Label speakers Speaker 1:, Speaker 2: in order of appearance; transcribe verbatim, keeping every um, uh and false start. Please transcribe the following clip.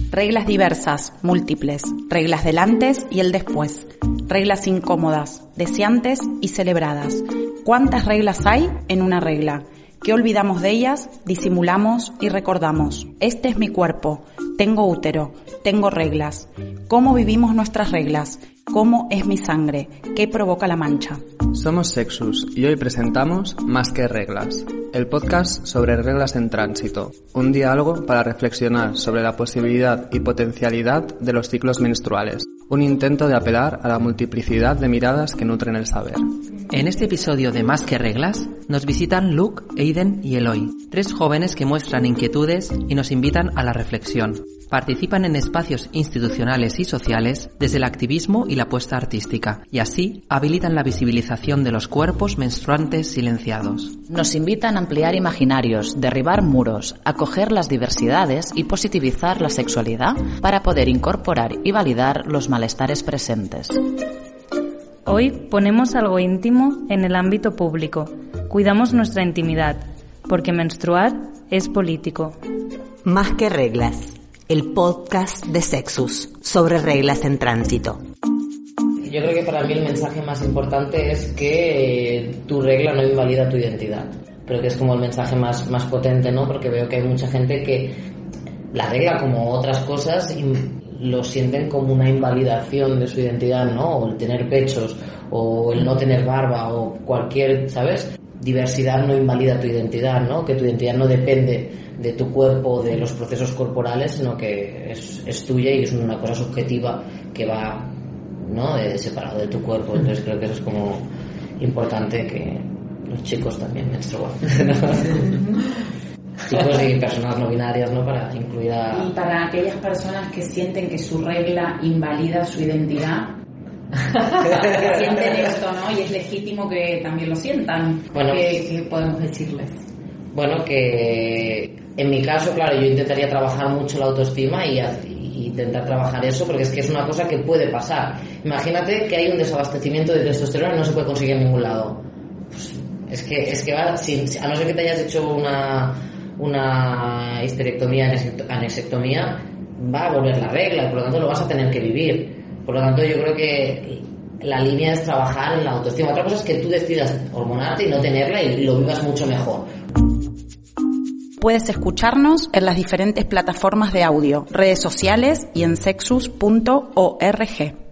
Speaker 1: Reglas diversas, múltiples, reglas del antes y el después, reglas incómodas, deseantes y celebradas. ¿Cuántas reglas hay en una regla? ¿Qué olvidamos de ellas, disimulamos y recordamos? Este es mi cuerpo, tengo útero, tengo reglas. ¿Cómo vivimos nuestras reglas? ¿Cómo es mi sangre? ¿Qué provoca la mancha?
Speaker 2: Somos Sexus y hoy presentamos Más que Reglas, el podcast sobre reglas en tránsito, un diálogo para reflexionar sobre la posibilidad y potencialidad de los ciclos menstruales, un intento de apelar a la multiplicidad de miradas que nutren el saber.
Speaker 3: En este episodio de Más que Reglas, nos visitan Luke, Aiden y Eloy, tres jóvenes que muestran inquietudes y nos invitan a la reflexión. Participan en espacios institucionales y sociales desde el activismo y la apuesta artística, y así habilitan la visibilización de los cuerpos menstruantes silenciados.
Speaker 4: Nos invitan a ampliar imaginarios, derribar muros, acoger las diversidades y positivizar la sexualidad para poder incorporar y validar los malestares presentes.
Speaker 5: Hoy ponemos algo íntimo en el ámbito público. Cuidamos nuestra intimidad, porque menstruar es político.
Speaker 6: Más que Reglas, el podcast de Sexus sobre reglas en tránsito.
Speaker 7: Yo creo que para mí el mensaje más importante es que eh, tu regla no invalida tu identidad. Creo que es como el mensaje más, más potente, ¿no? Porque veo que hay mucha gente que la regla, como otras cosas, lo sienten como una invalidación de su identidad, ¿no? O el tener pechos, o el no tener barba, o cualquier, ¿sabes? Diversidad no invalida tu identidad, ¿no? Que tu identidad no depende de tu cuerpo, de los procesos corporales, sino que es, es tuya y es una cosa subjetiva que va, ¿no? De, separado de tu cuerpo. Entonces creo que eso es como importante, que los chicos también menstruan, ¿no? Chicos y personas no binarias, ¿no? Para incluir a...
Speaker 8: Y para aquellas personas que sienten que su regla invalida su identidad, que sienten esto, ¿no? Y es legítimo que también lo sientan. Bueno, ¿Qué, qué podemos decirles?
Speaker 7: Bueno, que en mi caso, claro, yo intentaría trabajar mucho la autoestima y, y intentar trabajar eso, porque es que es una cosa que puede pasar. Imagínate que hay un desabastecimiento de testosterona y no se puede conseguir en ningún lado. Pues es que, es que va, sin, a no ser que te hayas hecho una... una histerectomía, anexectomía, va a volver la regla y por lo tanto lo vas a tener que vivir. Por lo tanto yo creo que la línea es trabajar en la autoestima. Otra cosa es que tú decidas hormonarte y no tenerla y lo vivas mucho mejor.
Speaker 1: Puedes escucharnos en las diferentes plataformas de audio, redes sociales y en sexus punto org.